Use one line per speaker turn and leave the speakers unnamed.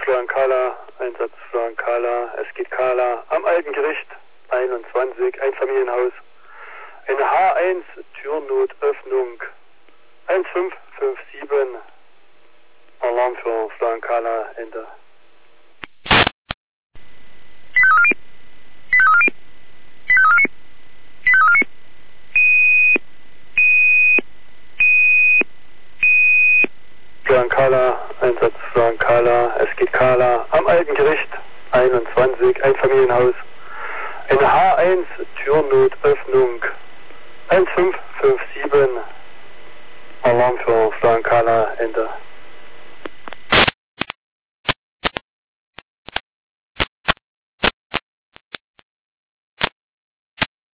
Florian Einsatz Florian es geht Kala, am alten Gericht, 21, Einfamilienhaus, eine H1, Türnotöffnung, 1557, Alarm für Florian Ende. Florian Einsatz Florian es geht Kala, am alten Gericht, 21, Einfamilienhaus, eine H1, Türnotöffnung, 1557, Alarm für Florian Ende.